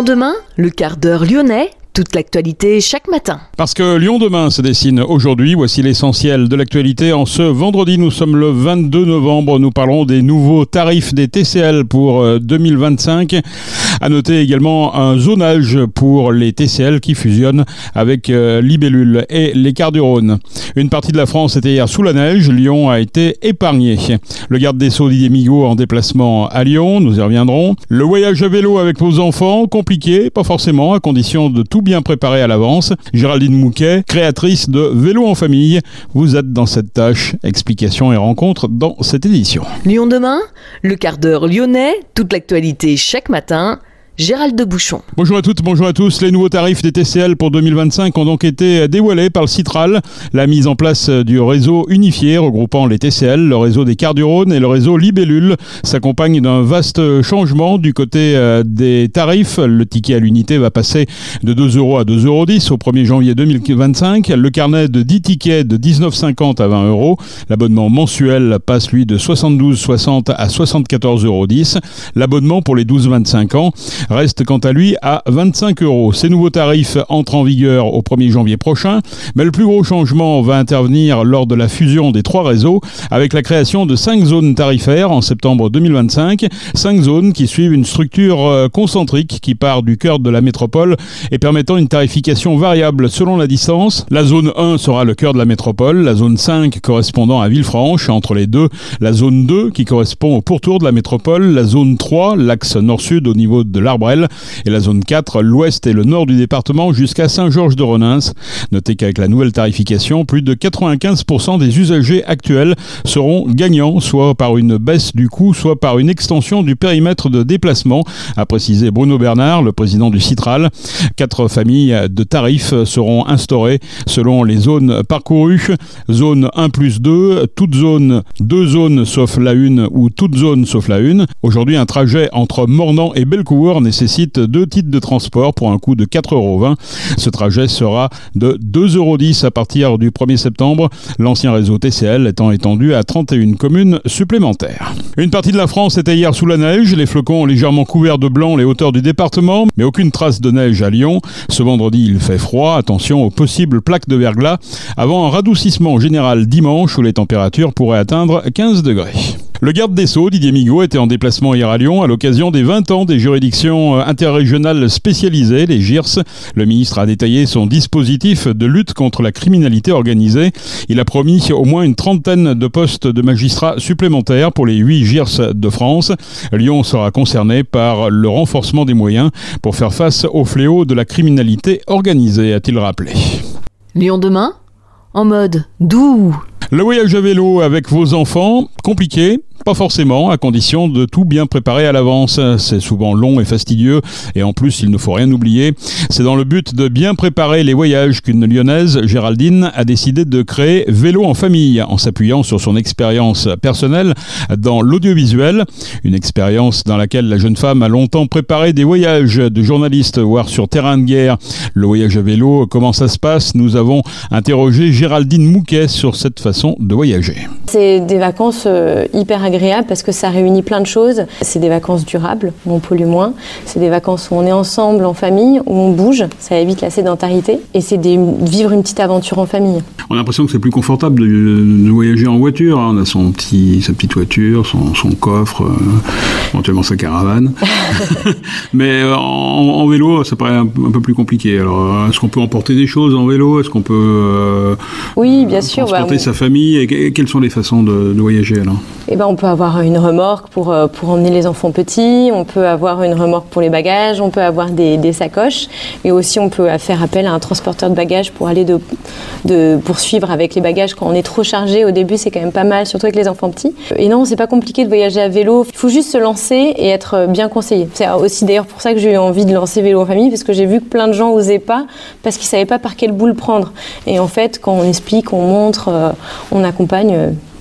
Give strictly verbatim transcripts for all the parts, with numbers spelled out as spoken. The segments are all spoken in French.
Lyon demain, le quart d'heure lyonnais, toute l'actualité chaque matin. Parce que Lyon demain se dessine aujourd'hui, voici l'essentiel de l'actualité. En ce vendredi, nous sommes le vingt-deux novembre, nous parlerons des nouveaux tarifs des T C L pour deux mille vingt-cinq. À noter également un zonage pour les T C L qui fusionnent avec euh, Libellule et les Quarts du Rhône. Une partie de la France était hier sous la neige, Lyon a été épargné. Le garde des Sceaux Didier Migaud en déplacement à Lyon, nous y reviendrons. Le voyage à vélo avec vos enfants, compliqué, pas forcément, à condition de tout bien préparé à l'avance. Géraldine Mouquet, créatrice de Vélo en famille, vous êtes dans cette tâche. Explications et rencontres dans cette édition. Lyon demain, le quart d'heure lyonnais, toute l'actualité chaque matin. Gérald de Bouchon. Bonjour à toutes, bonjour à tous. Les nouveaux tarifs des T C L pour deux mille vingt-cinq ont donc été dévoilés par le Citral. La mise en place du réseau unifié regroupant les T C L, le réseau des Quarts du Rhône et le réseau Libellule s'accompagne d'un vaste changement du côté des tarifs. Le ticket à l'unité va passer de deux euros à deux euros dix au premier janvier deux mille vingt-cinq. Le carnet de dix tickets de dix-neuf cinquante à vingt euros. L'abonnement mensuel passe lui de soixante-douze soixante à soixante-quatorze euros dix. L'abonnement pour les douze vingt-cinq ans reste quant à lui à vingt-cinq euros. Ces nouveaux tarifs entrent en vigueur au premier janvier prochain, mais le plus gros changement va intervenir lors de la fusion des trois réseaux avec la création de cinq zones tarifaires en septembre deux mille vingt-cinq. Cinq zones qui suivent une structure concentrique qui part du cœur de la métropole et permettant une tarification variable selon la distance. La zone un sera le cœur de la métropole, la zone cinq correspondant à Villefranche, entre les deux, la zone deux qui correspond au pourtour de la métropole, la zone trois, l'axe nord-sud au niveau de l'Arbrel, et la zone quatre, l'ouest et le nord du département jusqu'à Saint-Georges-de-Renins. Notez qu'avec la nouvelle tarification, plus de quatre-vingt-quinze pour cent des usagers actuels seront gagnants, soit par une baisse du coût, soit par une extension du périmètre de déplacement, a précisé Bruno Bernard, le président du Citral. Quatre familles de tarifs seront instaurées selon les zones parcourues. Zone un plus deux, toute zone, deux zones sauf la une ou toute zone sauf la une. Aujourd'hui, un trajet entre Mornan et Bellecour nécessite deux titres de transport pour un coût de quatre euros vingt. Ce trajet sera de deux euros dix à partir du premier septembre, l'ancien réseau T C L étant étendu à trente et une communes supplémentaires. Une partie de la France était hier sous la neige, les flocons ont légèrement couvert de blanc les hauteurs du département, mais aucune trace de neige à Lyon. Ce vendredi, il fait froid, attention aux possibles plaques de verglas, avant un radoucissement général dimanche où les températures pourraient atteindre quinze degrés. Le garde des Sceaux, Didier Migaud, était en déplacement hier à Lyon à l'occasion des vingt ans des juridictions interrégionales spécialisées, les J I R S. Le ministre a détaillé son dispositif de lutte contre la criminalité organisée. Il a promis au moins une trentaine de postes de magistrats supplémentaires pour les huit J I R S de France. Lyon sera concerné par le renforcement des moyens pour faire face au fléau de la criminalité organisée, a-t-il rappelé. Lyon demain, en mode doux. Le voyage à vélo avec vos enfants, compliqué. Pas forcément, à condition de tout bien préparer à l'avance. C'est souvent long et fastidieux, et en plus, il ne faut rien oublier. C'est dans le but de bien préparer les voyages qu'une Lyonnaise, Géraldine, a décidé de créer Vélo en famille, en s'appuyant sur son expérience personnelle dans l'audiovisuel. Une expérience dans laquelle la jeune femme a longtemps préparé des voyages de journalistes, voire sur terrain de guerre. Le voyage à vélo, comment ça se passe? Nous avons interrogé Géraldine Mouquet sur cette façon de voyager. C'est des vacances euh, hyper agréables parce que ça réunit plein de choses. C'est des vacances durables, où on pollue moins. C'est des vacances où on est ensemble en famille, où on bouge, ça évite la sédentarité. Et c'est des, vivre une petite aventure en famille. On a l'impression que c'est plus confortable de, de voyager en voiture. On a son petit, sa petite voiture, son, son coffre, euh, éventuellement sa caravane. Mais euh, en, en vélo, ça paraît un, un peu plus compliqué. Alors, est-ce qu'on peut emporter des choses en vélo? Est-ce qu'on peut euh, oui, bien sûr, transporter bah, sa famille? Et quelles sont les façons de, de voyager alors? Eh ben, on peut avoir une remorque pour, pour emmener les enfants petits, on peut avoir une remorque pour les bagages, on peut avoir des, des sacoches, et aussi on peut faire appel à un transporteur de bagages pour aller de, de poursuivre avec les bagages quand on est trop chargé. Au début, c'est quand même pas mal, surtout avec les enfants petits. Et non, c'est pas compliqué de voyager à vélo. Il faut juste se lancer et être bien conseillé. C'est aussi d'ailleurs pour ça que j'ai eu envie de lancer Vélo en famille, parce que j'ai vu que plein de gens osaient pas, parce qu'ils savaient pas par quelle boule prendre. Et en fait, quand on explique, on montre, on accompagne,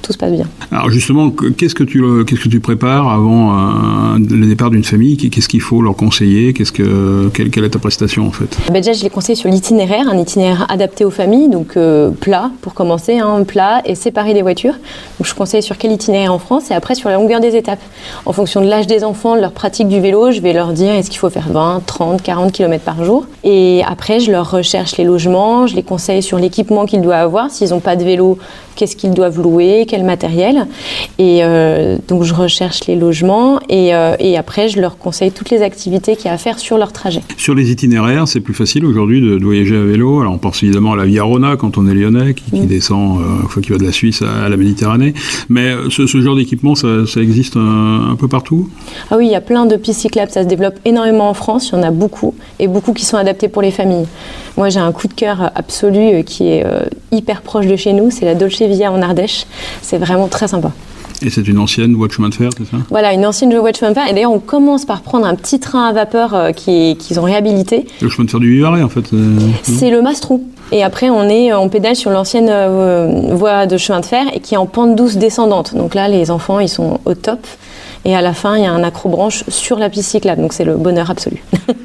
tout se passe bien. Alors justement, qu'est-ce que tu, qu'est-ce que tu prépares avant euh, le départ d'une famille? Qu'est-ce qu'il faut leur conseiller? Qu'est-ce que, quelle, quelle est ta prestation en fait? Ben déjà, je les conseille sur l'itinéraire, un itinéraire adapté aux familles, donc euh, plat pour commencer, hein, plat et séparé des voitures. Donc je conseille sur quel itinéraire en France et après sur la longueur des étapes. En fonction de l'âge des enfants, de leur pratique du vélo, je vais leur dire est-ce qu'il faut faire vingt, trente, quarante kilomètres par jour. Et après, je leur recherche les logements, je les conseille sur l'équipement qu'ils doivent avoir. S'ils n'ont pas de vélo, qu'est-ce qu'ils doivent louer, quel matériel. Et euh, donc je recherche les logements et, euh, et après je leur conseille toutes les activités qu'il y a à faire sur leur trajet. Sur les itinéraires, c'est plus facile aujourd'hui de, de voyager à vélo. Alors on pense évidemment à la Via Rona quand on est lyonnais, qui, qui mmh. descend, euh, enfin, qui va de la Suisse à, à la Méditerranée. Mais ce, ce genre d'équipement, ça, ça existe un, un peu partout? Ah oui, il y a plein de pistes cyclables, ça se développe énormément en France, il y en a beaucoup, et beaucoup qui sont adaptés pour les familles. Moi j'ai un coup de cœur absolu qui est euh, hyper proche de chez nous, c'est la Dolce Via en Ardèche. C'est vraiment très sympa. Et c'est une ancienne voie de chemin de fer, c'est ça? Voilà, une ancienne voie de chemin de fer. Et d'ailleurs, on commence par prendre un petit train à vapeur euh, qui, qu'ils ont réhabilité. Le chemin de fer du Vivarais, en fait. Euh, c'est le Mastrou. Et après, on est on pédale sur l'ancienne euh, voie de chemin de fer et qui est en pente douce descendante. Donc là, les enfants, ils sont au top. Et à la fin, il y a un accrobranche sur la piste cyclable. Donc c'est le bonheur absolu.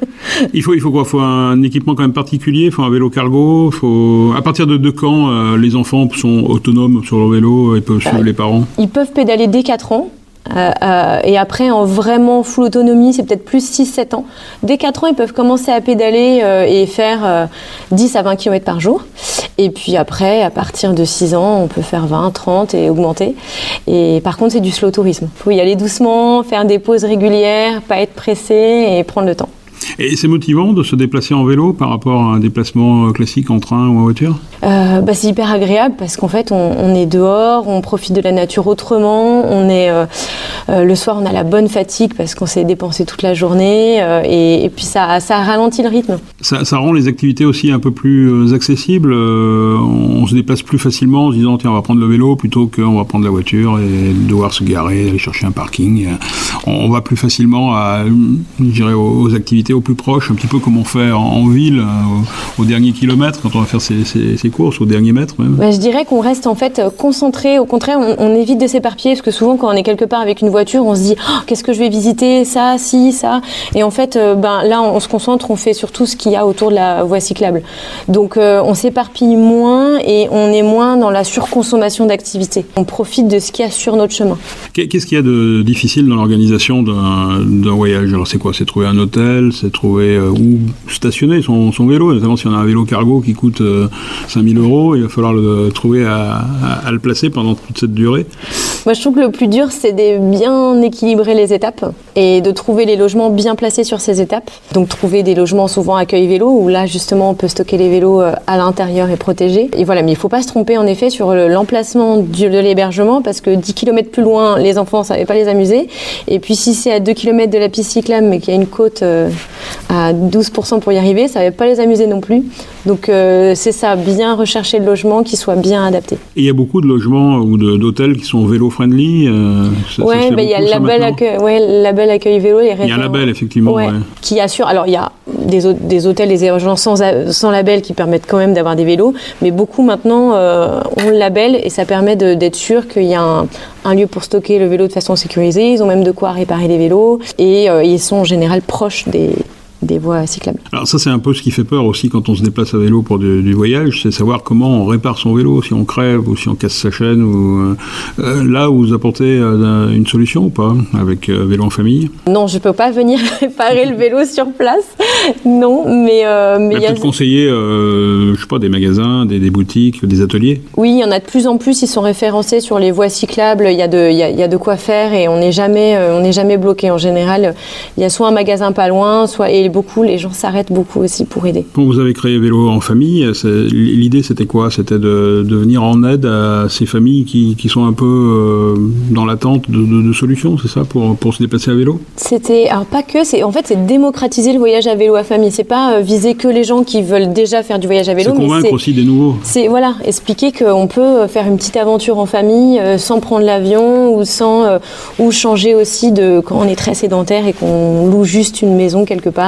il faut, il faut quoi? Il faut un équipement quand même particulier? Il faut un vélo cargo? Faut... À partir de, de quand euh, les enfants sont autonomes sur leur vélo et peuvent suivre euh, les parents? Ils peuvent pédaler dès quatre ans. Euh, euh, et après, en vraiment full autonomie, c'est peut-être plus six sept ans. Dès quatre ans, ils peuvent commencer à pédaler euh, et faire euh, dix à vingt kilomètres par jour. Et puis après, à partir de six ans, on peut faire vingt, trente et augmenter. Et par contre, c'est du slow tourisme. Il faut y aller doucement, faire des pauses régulières, pas être pressé et prendre le temps. Et c'est motivant de se déplacer en vélo par rapport à un déplacement classique en train ou en voiture? euh, bah, C'est hyper agréable parce qu'en fait, on, on est dehors, on profite de la nature autrement. On est, euh, euh, le soir, on a la bonne fatigue parce qu'on s'est dépensé toute la journée euh, et, et puis ça, ça ralentit le rythme. Ça, ça rend les activités aussi un peu plus accessibles. Euh, on se déplace plus facilement en se disant tiens, on va prendre le vélo plutôt qu'on va prendre la voiture et devoir se garer, aller chercher un parking. On va plus facilement à, je dirais, aux activités au plus proche, un petit peu comme on fait en, en ville, au, au dernier kilomètre, quand on va faire ses, ses, ses courses, au dernier mètre même. Bah, je dirais qu'on reste en fait concentré. Au contraire, on, on évite de s'éparpiller parce que souvent, quand on est quelque part avec une voiture, on se dit oh, qu'est-ce que je vais visiter, ça, si, ça. Et en fait, euh, ben, là, on, on se concentre, on fait surtout ce qu'il y a autour de la voie cyclable. Donc, euh, on s'éparpille moins et on est moins dans la surconsommation d'activités. On profite de ce qu'il y a sur notre chemin. Qu'est-ce qu'il y a de difficile dans l'organisation d'un, d'un voyage? Alors, c'est quoi? C'est trouver un hôtel? C'est trouver euh, où stationner son, son vélo, notamment si on a un vélo cargo qui coûte euh, cinq mille euros, il va falloir le trouver à, à, à le placer pendant toute cette durée. Moi, je trouve que le plus dur, c'est de bien équilibrer les étapes et de trouver les logements bien placés sur ces étapes. Donc, trouver des logements souvent accueil vélo, où là, justement, on peut stocker les vélos à l'intérieur et protégés. Et voilà, mais il ne faut pas se tromper, en effet, sur l'emplacement du, de l'hébergement, parce que dix kilomètres plus loin, les enfants ne savaient pas les amuser. Et puis, si c'est à deux kilomètres de la piste cyclable, mais qu'il y a une côte euh, à douze pour cent pour y arriver, ça ne va pas les amuser non plus. Donc euh, c'est ça, bien rechercher le logement qui soit bien adapté. Et il y a beaucoup de logements ou de, d'hôtels qui sont vélo-friendly euh, Oui, bah, il y a le label accueil, ouais, label accueil vélo. Les il y a un label, effectivement. Ouais, ouais. Qui assure, alors il y a des, des hôtels, des hébergements sans, sans label qui permettent quand même d'avoir des vélos, mais beaucoup maintenant euh, ont le label et ça permet de, d'être sûr qu'il y a un, un lieu pour stocker le vélo de façon sécurisée. Ils ont même de quoi réparer les vélos et euh, ils sont en général proches des... des voies cyclables. Alors ça, c'est un peu ce qui fait peur aussi quand on se déplace à vélo pour du, du voyage, c'est savoir comment on répare son vélo, si on crève ou si on casse sa chaîne. Ou, euh, là, vous apportez euh, une solution ou pas avec euh, Vélo en famille? Non, je ne peux pas venir réparer le vélo sur place. Non, mais... Euh, mais mais peut-être a... conseiller, euh, je sais pas, des magasins, des, des boutiques, des ateliers? Oui, il y en a de plus en plus, ils sont référencés sur les voies cyclables, il y a de, il y a, il y a de quoi faire et on n'est jamais, euh, on n'est jamais bloqué. En général, il y a soit un magasin pas loin, soit... Et beaucoup, les gens s'arrêtent beaucoup aussi pour aider. Quand vous avez créé Vélo en famille, c'est, l'idée c'était quoi? C'était de, de venir en aide à ces familles qui, qui sont un peu euh, dans l'attente de, de, de solutions, c'est ça, pour, pour se déplacer à vélo? C'était, alors pas que, c'est, en fait c'est démocratiser le voyage à vélo à famille. C'est pas euh, viser que les gens qui veulent déjà faire du voyage à vélo. C'est convaincre mais c'est, aussi des nouveaux. C'est voilà, expliquer qu'on peut faire une petite aventure en famille euh, sans prendre l'avion ou sans euh, ou changer aussi de quand on est très sédentaire et qu'on loue juste une maison quelque part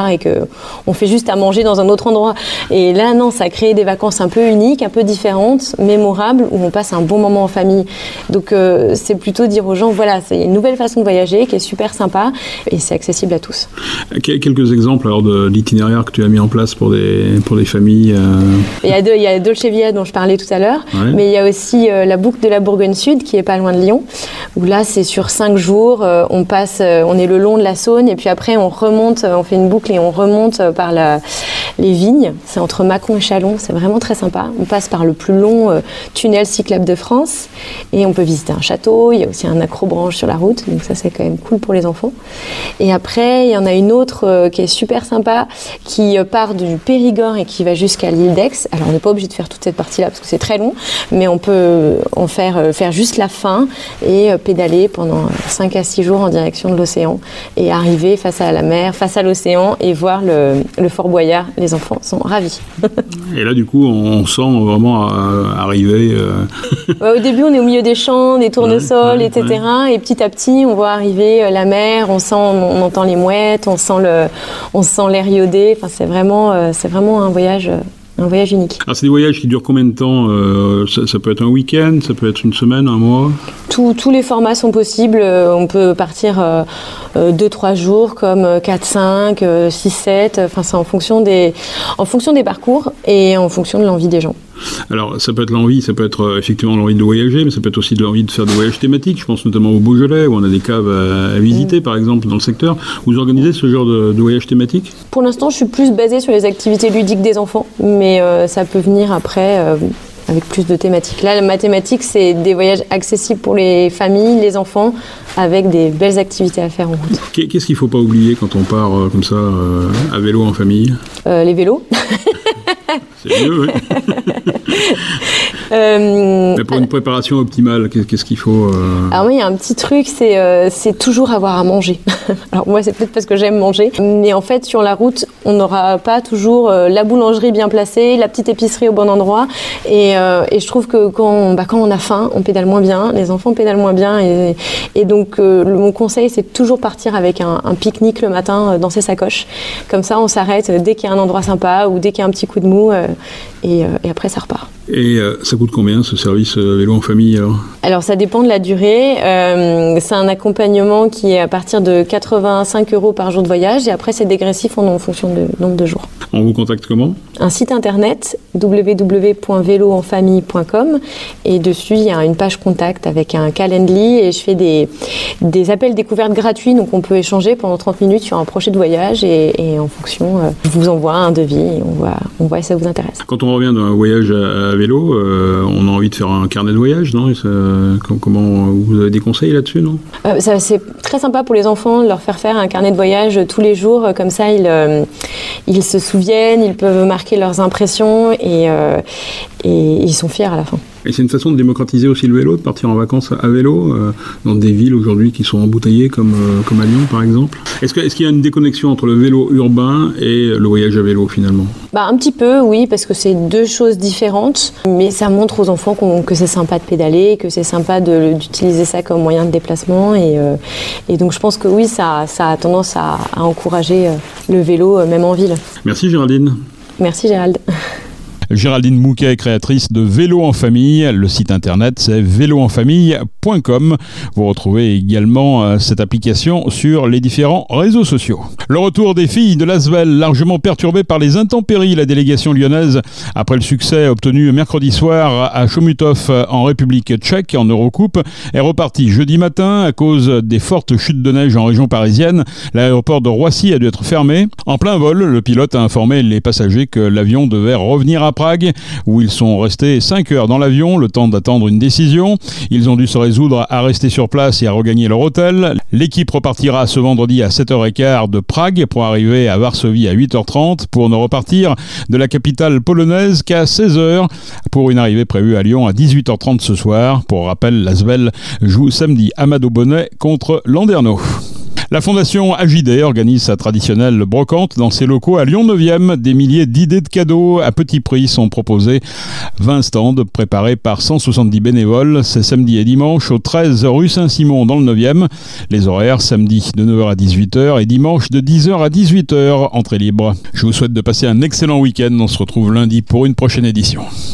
et que on fait juste à manger dans un autre endroit. Et là, non, ça crée des vacances un peu uniques, un peu différentes, mémorables, où on passe un bon moment en famille. Donc, euh, c'est plutôt dire aux gens, voilà, c'est une nouvelle façon de voyager qui est super sympa et c'est accessible à tous. Quelques exemples alors de l'itinéraire que tu as mis en place pour des, pour des familles euh... il, y a deux, il y a Dolce Via dont je parlais tout à l'heure, ouais. Mais il y a aussi euh, la boucle de la Bourgogne Sud qui est pas loin de Lyon, où là c'est sur cinq jours, euh, on passe, euh, on est le long de la Saône et puis après on remonte, on fait une boucle et on remonte par la, les vignes, c'est entre Mâcon et Châlons, c'est vraiment très sympa. On passe par le plus long euh, tunnel cyclable de France et on peut visiter un château, il y a aussi un accrobranche sur la route, donc ça c'est quand même cool pour les enfants. Et après il y en a une autre euh, qui est super sympa, qui euh, part du Périgord et qui va jusqu'à l'île d'Aix. Alors on n'est pas obligé de faire toute cette partie-là parce que c'est très long, mais on peut en faire, euh, faire juste la fin et euh, pédaler pendant cinq à six jours en direction de l'océan et arriver face à la mer, face à l'océan et voir le, le Fort Boyard. Les enfants sont ravis. Et là du coup on sent vraiment euh, arriver... Euh... Ouais, au début on est au milieu des champs, des tournesols, ouais, ouais, et cetera. Ouais. Et petit à petit on voit arriver euh, la mer, on sent, on, on entend les mouettes, on sent le, on sent l'air iodé. Enfin c'est vraiment, euh, c'est vraiment un voyage. Euh, Un voyage unique. Alors c'est des voyages qui durent combien de temps euh, ça, ça peut être un week-end, ça peut être une semaine, un mois. Tous, tous les formats sont possibles. On peut partir euh, deux trois jours, comme quatre cinq, six sept. Enfin, c'est en fonction des, en fonction des parcours et en fonction de l'envie des gens. Alors, ça peut être l'envie, ça peut être euh, effectivement l'envie de voyager, mais ça peut être aussi de l'envie de faire des voyages thématiques. Je pense notamment au Beaujolais, où on a des caves à, à visiter, mmh. par exemple, dans le secteur. Vous organisez ce genre de, de voyage thématique ? Pour l'instant, je suis plus basée sur les activités ludiques des enfants, mais euh, ça peut venir après euh, avec plus de thématiques. Là, ma thématique, c'est des voyages accessibles pour les familles, les enfants, avec des belles activités à faire en route. Qu'est-ce qu'il ne faut pas oublier quand on part euh, comme ça, euh, à vélo en famille ? euh, Les vélos. C'est mieux, oui. euh, Mais pour une préparation optimale, qu'est-ce qu'il faut euh... Alors oui, il y a un petit truc, c'est euh, c'est toujours avoir à manger. Alors moi, c'est peut-être parce que j'aime manger, mais en fait, sur la route, on n'aura pas toujours euh, la boulangerie bien placée, la petite épicerie au bon endroit, et, euh, et je trouve que quand on, bah, quand on a faim, on pédale moins bien, les enfants pédalent moins bien, et, et donc euh, le, mon conseil, c'est de toujours partir avec un, un pique-nique le matin euh, dans ses sacoches. Comme ça, on s'arrête dès qu'il y a un endroit sympa ou dès qu'il y a un petit coup de mou. Euh, Et, euh, et après ça repart. Et euh, ça coûte combien ce service euh, vélo en famille alors ? Alors ça dépend de la durée. Euh, c'est un accompagnement qui est à partir de quatre-vingt-cinq euros par jour de voyage et après c'est dégressif en, en fonction du nombre de jours. On vous contacte comment ? Un site internet w w w point vélo en famille point com et dessus il y a une page contact avec un Calendly et je fais des, des appels découvertes gratuits, donc on peut échanger pendant trente minutes sur un projet de voyage et, et en fonction euh, je vous envoie un devis et on voit, on voit si ça vous intéresse. Quand on revient d'un voyage à, à vélo, euh, on a envie de faire un carnet de voyage, non ? Et ça, comment, vous avez des conseils là-dessus, non ? euh, ça, C'est très sympa pour les enfants de leur faire faire un carnet de voyage tous les jours, comme ça ils, euh, ils se souviennent, ils peuvent marquer leurs impressions et, euh, et ils sont fiers à la fin. Et c'est une façon de démocratiser aussi le vélo, de partir en vacances à vélo euh, dans des villes aujourd'hui qui sont embouteillées comme, euh, comme à Lyon par exemple. Est-ce que, est-ce qu'il y a une déconnexion entre le vélo urbain et le voyage à vélo finalement ? Bah, un petit peu, oui, parce que c'est deux choses différentes, mais ça montre aux enfants qu'on, que c'est sympa de pédaler, que c'est sympa de, d'utiliser ça comme moyen de déplacement et, euh, et donc je pense que oui, ça, ça a tendance à, à encourager le vélo même en ville. Merci Géraldine. Merci Gérald. Géraldine Mouquet, créatrice de Vélo en famille. Le site internet, c'est vélo en famille point com. Vous retrouvez également cette application sur les différents réseaux sociaux. Le retour des filles de l'Asvel, largement perturbé par les intempéries. La délégation lyonnaise, après le succès obtenu mercredi soir à Chomutov en République tchèque en Eurocoupe, est repartie jeudi matin à cause des fortes chutes de neige en région parisienne. L'aéroport de Roissy a dû être fermé. En plein vol, le pilote a informé les passagers que l'avion devait revenir à Prague, où ils sont restés cinq heures dans l'avion, le temps d'attendre une décision. Ils ont dû se résoudre à rester sur place et à regagner leur hôtel. L'équipe repartira ce vendredi à sept heures quinze de Prague pour arriver à Varsovie à huit heures trente pour ne repartir de la capitale polonaise qu'à seize heures pour une arrivée prévue à Lyon à dix-huit heures trente ce soir. Pour rappel, l'Asvel joue samedi à Mado Bonnet contre Landerneau. La fondation Agidé organise sa traditionnelle brocante dans ses locaux à Lyon neuvième. Des milliers d'idées de cadeaux à petit prix sont proposées. vingt stands préparés par cent soixante-dix bénévoles. C'est samedi et dimanche au treize rue Saint-Simon dans le neuvième. Les horaires samedi de neuf heures à dix-huit heures et dimanche de dix heures à dix-huit heures. Entrée libre. Je vous souhaite de passer un excellent week-end. On se retrouve lundi pour une prochaine édition.